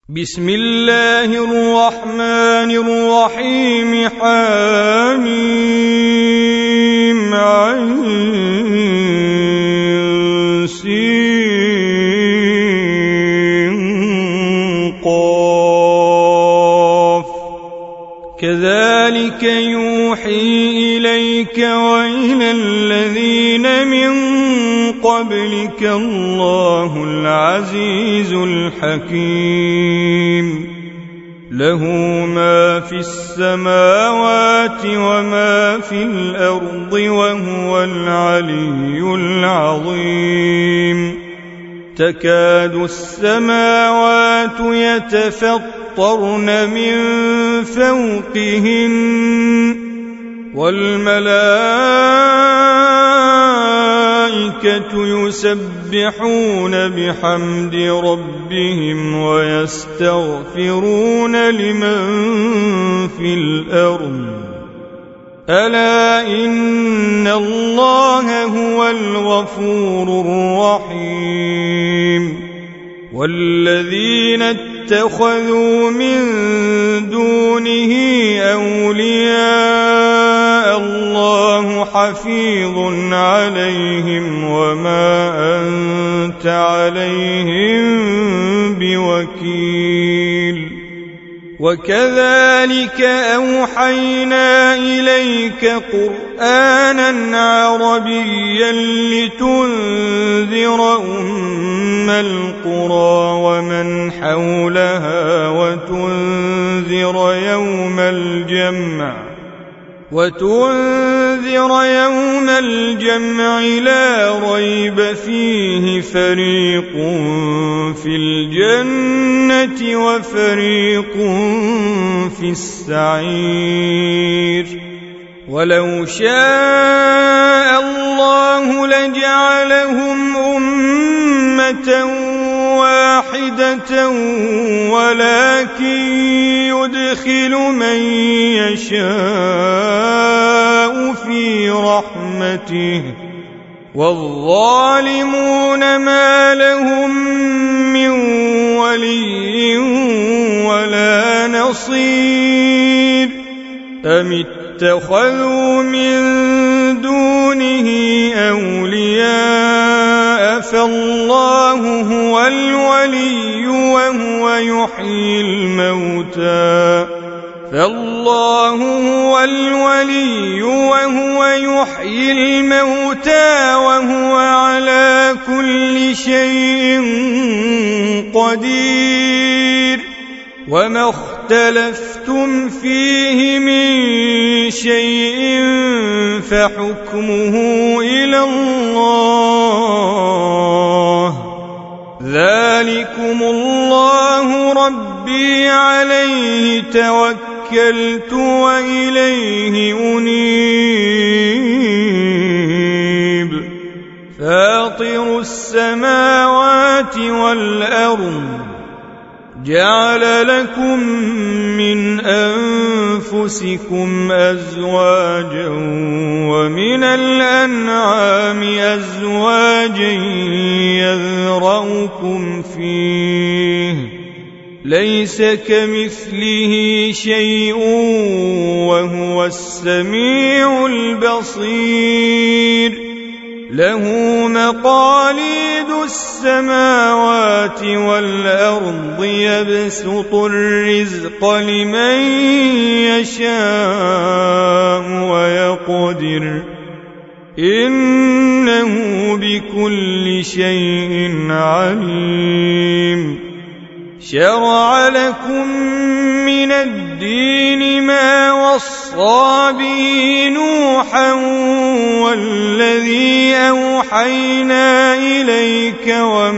بسم الله الرحمن الرحيم حميم عين سين قاف كذلك يوحي إليك وإلى الذين من قبلك الله العزيز الحكيم له ما في السماوات وما في الأرض وهو العلي العظيم تكاد السماوات يتفطرن من فوقهن والملائكة يسبحون بحمد ربهم ويستغفرون لمن في الأرض ألا إن الله هو الغفور الرحيم والذين اتخذوا من دونه أولياء الله حفيظ عليهم وما أنت عليهم بوكيل وكذلك أوحينا إليك قرآنا عربيا لتنذر أم القرى ومن حولها وتنذر يوم الجمع لا ريب فيه فريق في الجنة وفريق في السعير ولو شاء الله لجعلهم أمة واحدة ولكن يدخل من يشاء في رحمته والظالمون ما لهم من ولي ولا نصير أم اتخذوا من دونه أولياء فالله هو الولي وهو يحيي الموتى وهو على كل شيء قدير وما اختلفتم فيه من شيء فحكمه إلى الله ذلكم الله ربي عليه توكلت وإليه أنيب فاطر السماوات والأرض جعل لكم من أنفسكم أزواجا ومن الأنعام أزواجا يذرؤكم فيه ليس كمثله شيء وهو السميع البصير له مقاليد السماوات والأرض يبسط الرزق لمن يشاء ويقدر إنه بكل شيء عليم شرع لكم من الدين ما وصى به نوحا والذي أوحينا إليك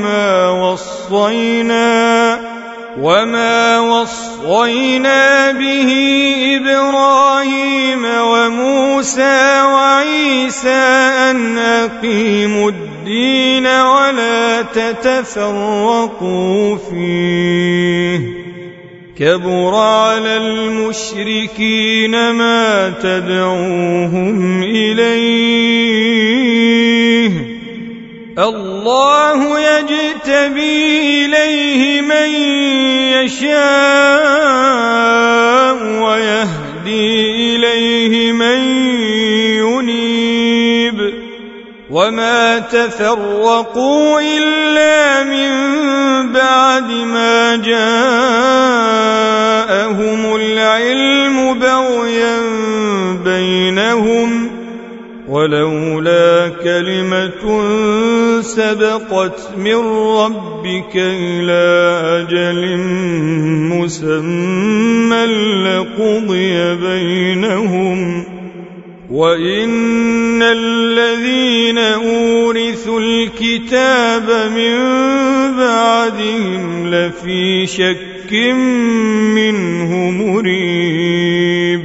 وما وصينا به إبراهيم وموسى وعيسى أن أقيموا الدين ولا تتفرقوا فيه كبر على المشركين ما تدعوهم إليه الله يجتبي إليه من يشاء ويهدي إليه من ينيب وما تفرقوا إلا من بعد ما جاءهم العلم بغيا بينهم ولولا كلمة سبقت من ربك إلى أجل مسمى لقضي بينهم وإن الذين أورثوا الكتاب من بعدهم لفي شك منه مريب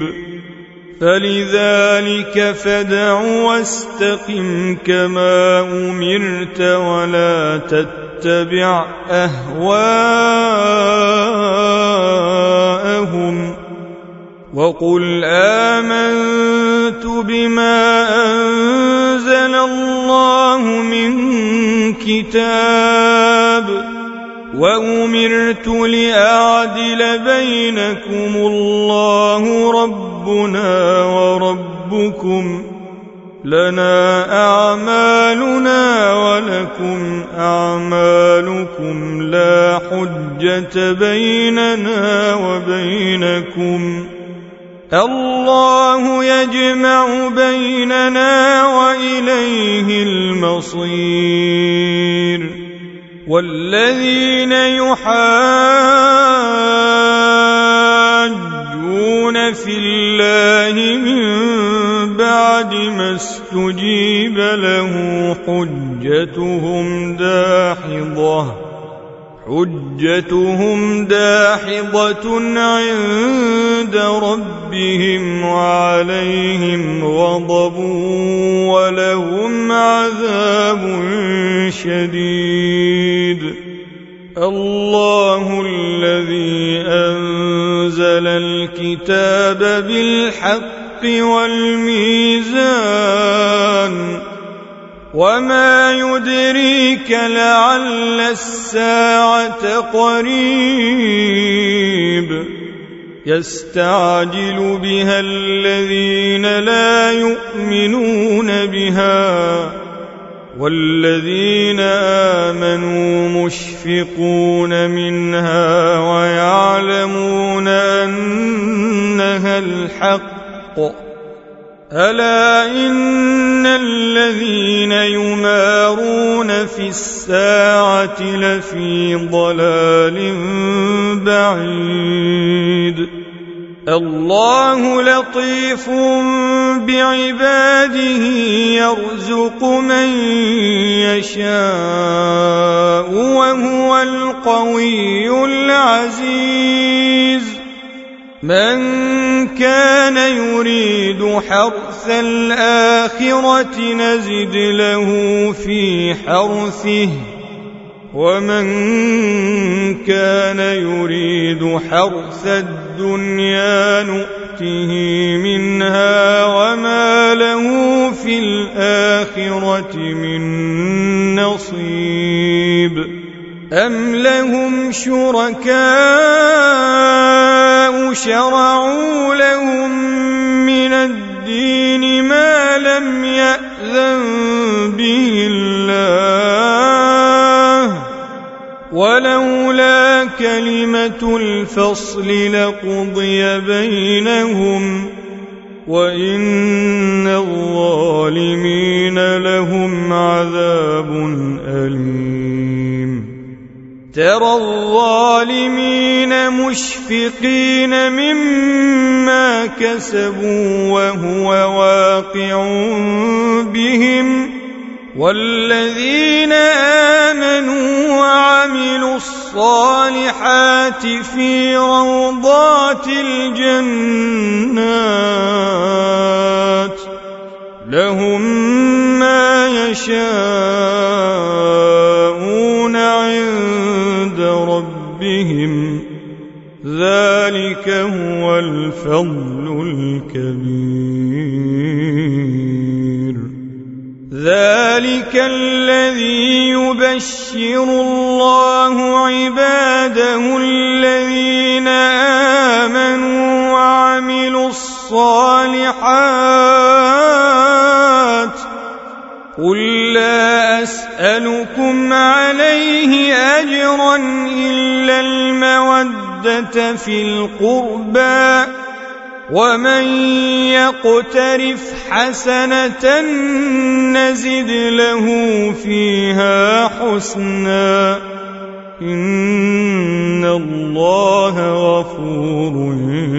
فلذلك فادع واستقم كما أمرت ولا تتبع أهواءهم وقل آمنت بما أنزل الله من كتاب وأمرت لأعدل بينكم الله ربنا وربكم لنا أعمالنا ولكم أعمالكم لا حجة بيننا وبينكم الله يجمع بيننا وإليه المصير والذين يحاجون في الله من بعد ما استجيب له حجتهم داحضة عند ربهم وعليهم غضب ولهم عذاب شديد الله الذي أنزل الكتاب بالحق والميزان وما يدريك لعل الساعة قريب يستعجل بها الذين لا يؤمنون بها والذين آمنوا مشفقون منها ويعلمون أنها الحق ألا إن الذين يمارون في الساعة لفي ضلال بعيد الله لطيف بعباده يرزق من يشاء وهو القوي العزيز من كان يريد حرث الآخرة نزد له في حرثه ومن كان يريد حرث الدنيا نؤته منها وما له في الآخرة من نصيب أم لهم شركاء شرعوا لهم من الدين ما لم يأذن به الله ولولا كلمة الفصل لقضي بينهم وإن الظالمين لهم عذاب أليم ترى الظالمين مشفقين مما كسبوا وهو واقع بهم والذين آمنوا وعملوا الصالحات في روضات الجنات لهم ما يشاءون عند ربهم ذلك هو الفضل الكبير ذلك الذي يبين يبشر الله عباده الذين آمنوا وعملوا الصالحات قل لا أسألكم عليه أجرا إلا المودة في القربى ومن يقترف حسنة نزد له فيها حسنا إن الله غفور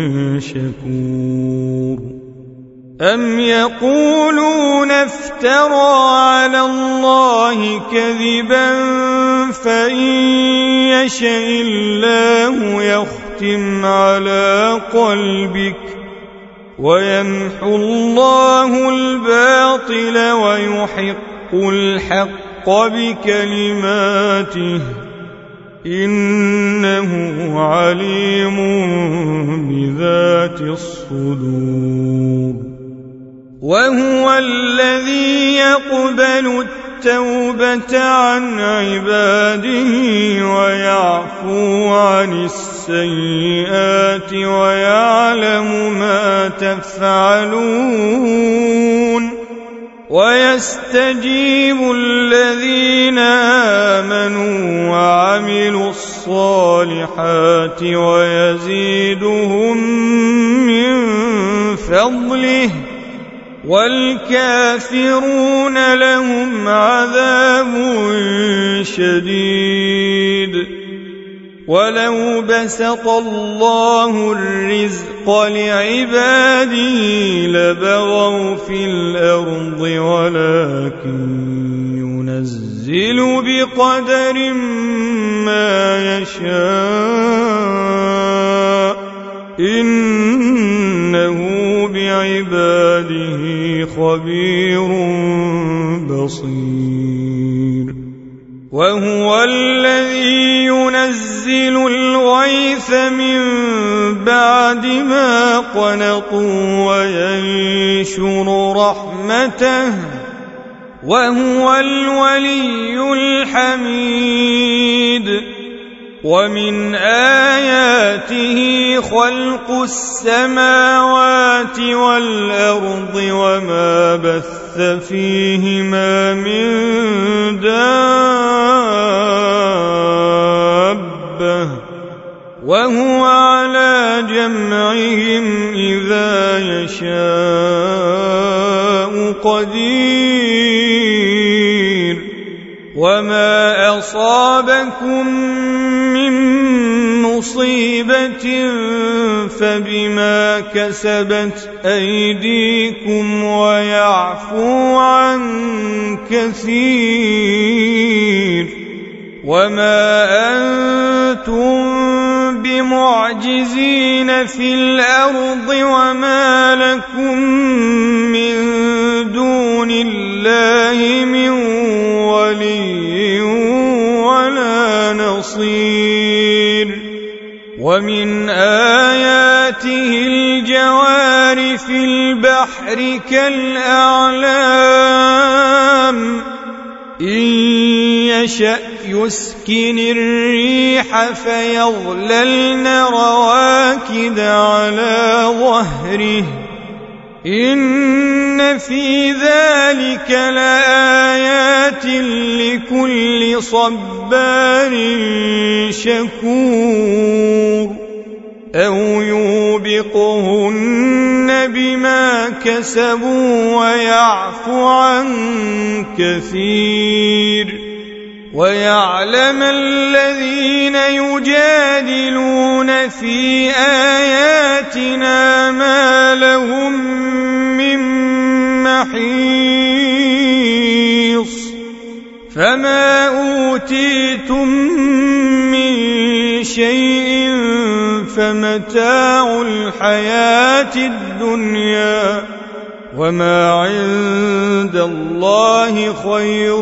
شكور أم يقولون افترى على الله كذبا فإن يشاء الله يختم على قلبك ويمحو الله الباطل ويحق الحق بكلماته إنه عليم بذات الصدور وهو الذي يقبل التوبة عن عباده ويعفو عن السيئات ويعلم ما تفعلون ويستجيب الذين آمنوا وعملوا الصالحات ويزيدهم من فضله والكافرون لهم عذاب شديد ولو بسط الله الرزق لعباده لبغوا في الأرض ولكن ينزل بقدر ما يشاء إنه بعباده خبير بصير وهو الذي ينزل الغيث من بعد ما قنطوا وينشر رحمته وهو الولي الحميد ومن آياته خلق السماوات والأرض وما بث فيهما من دابة وهو على جمعهم إذا يشاء قدير وما أصابكم من مصيبة فبما كسبت أيديكم ويعفو عن كثير وما أنتم بمعجزين في الأرض وما لكم من دون الله من ولي ولا نصير ومن آياته الجوار في البحر كالأعلام إن يشأ يسكن الريح فيظللن رواكد على ظهره إن في ذلك لآيات لكل صبار شكور أو يوبقهن بما كسبوا ويعفو عن كثير ويعلم الذين يجادلون في آياتنا ما لهم من محيص فما أوتيتم من شيء فمتاع الحياة الدنيا وما عند الله خير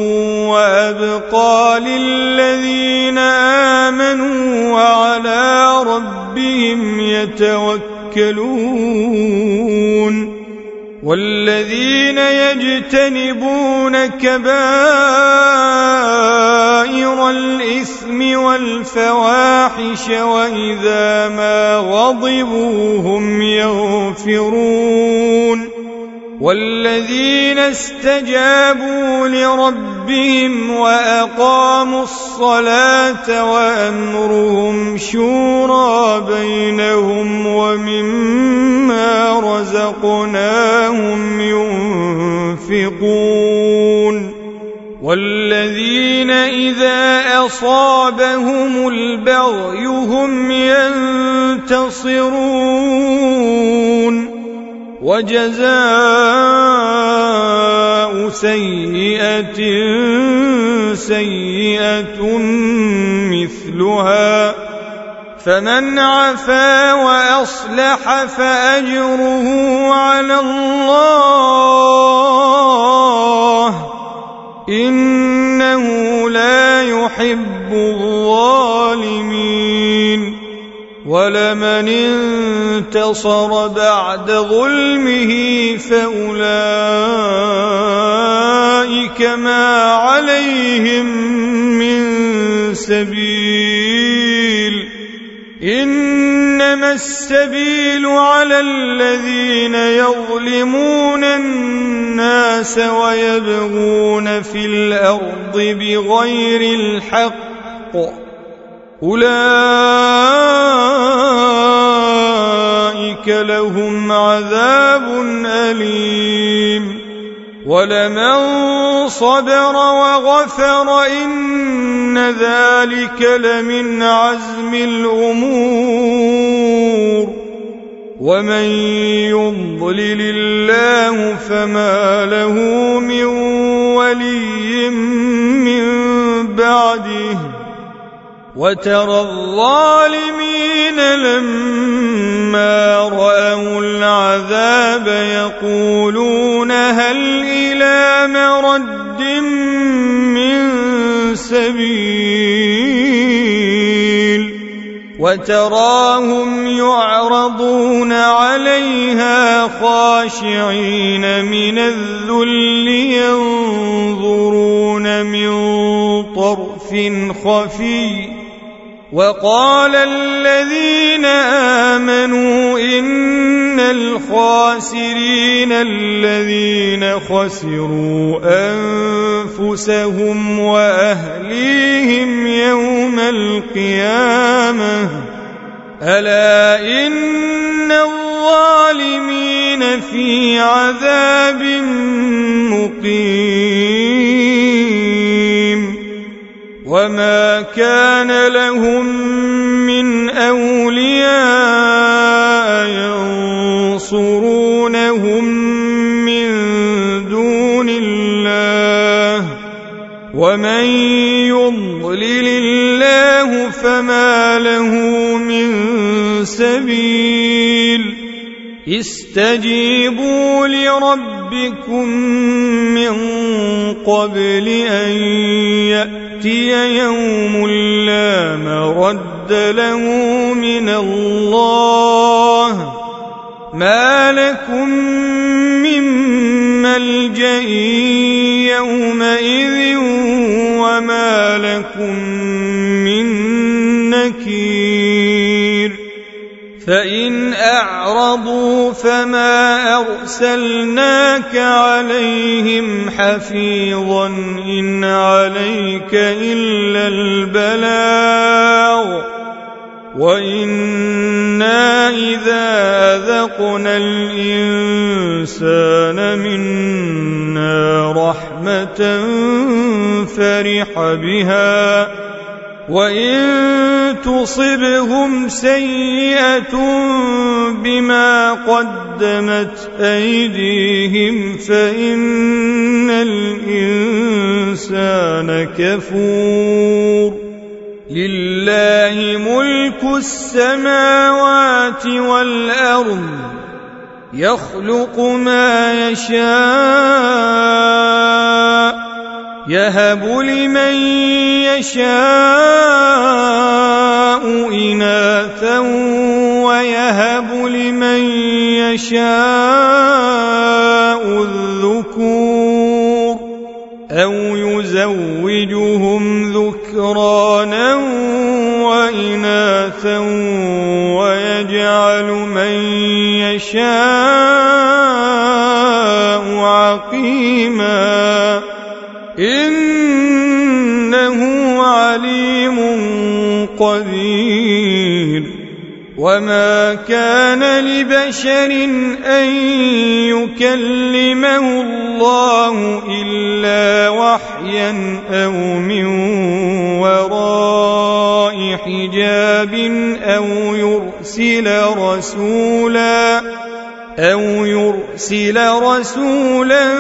وأبقى للذين آمنوا وعلى ربهم يتوكلون والذين يجتنبون كبائر الإثم والفواحش وإذا ما غضبوا هم يغفرون والذين استجابوا لربهم وأقاموا الصلاة وأمرهم شورى بينهم ومما رزقناهم ينفقون والذين إذا أصابهم البغي هم ينتصرون وجزاء سيئة سيئة مثلها فمن عفا وأصلح فأجره على الله إنه لا يحب الظالمين ولمن انتصر بعد ظلمه فأولئك ما عليهم من سبيل إنما السبيل على الذين يظلمون الناس ويبغون في الأرض بغير الحق أولئك لهم عذاب أليم ولمن صبر وغفر إن ذلك لمن عزم الأمور ومن يضلل الله فما له من ولي من بعده وترى الظالمين لما رأوا العذاب يقولون هل إلى مرد من سبيل وتراهم يعرضون عليها خاشعين من الذل ينظرون من طرف خفي وقال الذين آمنوا إن الخاسرين الذين خسروا أنفسهم وأهليهم يوم القيامة ألا إن الظالمين في عذاب مقيم وما كان لهم من أولياء ينصرونهم من دون الله ومن يضلل الله فما له من سبيل استجيبوا لربكم من قبل أن يأتي يوم لا مرد له من الله ما لكم من ملجأ يومئذ وما لكم من نكير فإن أعرضوا فما أرسلناك عليهم حفيظا إن عليك إلا البلاغ وإنا إذا أذقنا الإنسان منا رحمة فرح بها وإن تصبهم سيئة بما قدمت أيديهم فإن الإنسان كفور لله ملك السماوات والأرض يخلق ما يشاء يهب لمن يشاء إناثا ويهب لمن يشاء ذكرانا وإناثا ويجعل من يشاء عقيما إنه عليم قدير وما كان لبشر أن يكلمه الله إلا وحيا أو من وراء حجاب أو يرسل رسولا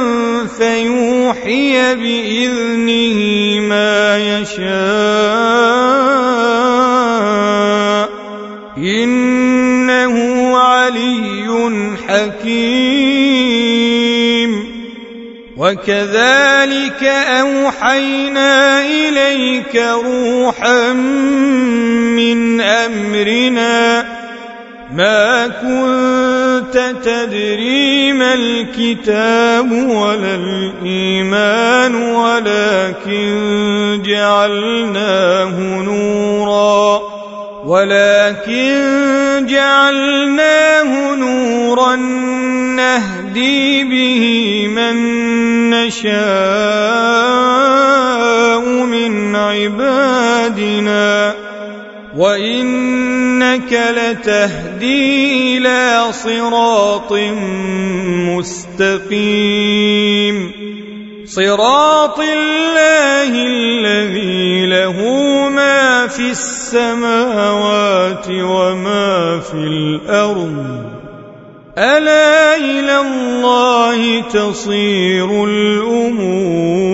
فيوحي بإذنه ما يشاء إنه علي حكيم وكذلك أوحينا إليك روحا من أمرنا ما كنت تدري ما الكتاب ولا الإيمان ولكن جعلناه نورا نهدي به من نشاء من عبادنا وإنك لتهدي إلى صراط مستقيم صراط الله الذي له ما في السماوات وما في الأرض ألا إلى الله تصير الأمور